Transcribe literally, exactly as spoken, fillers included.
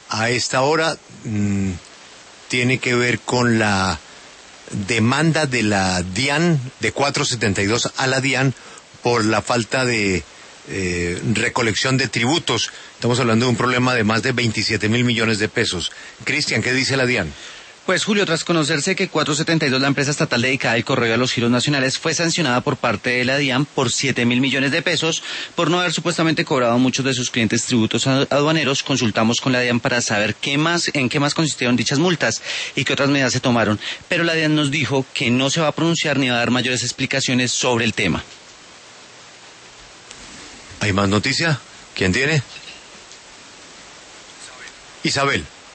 a esta hora mmm, tiene que ver con la demanda de la DIAN, de cuatrocientos setenta y dos a la DIAN, por la falta de eh, recolección de tributos. Estamos hablando de un problema de más de veintisiete mil millones de pesos. Cristian, ¿qué dice la DIAN? Pues Julio, tras conocerse que cuatrocientos setenta y dos, la empresa estatal dedicada al correo y a los giros nacionales, fue sancionada por parte de la DIAN por siete mil millones de pesos por no haber supuestamente cobrado a muchos de sus clientes tributos aduaneros, consultamos con la DIAN para saber qué más, en qué más consistieron dichas multas y qué otras medidas se tomaron. Pero la DIAN nos dijo que no se va a pronunciar ni va a dar mayores explicaciones sobre el tema. ¿Hay más noticia? ¿Quién tiene? Isabel.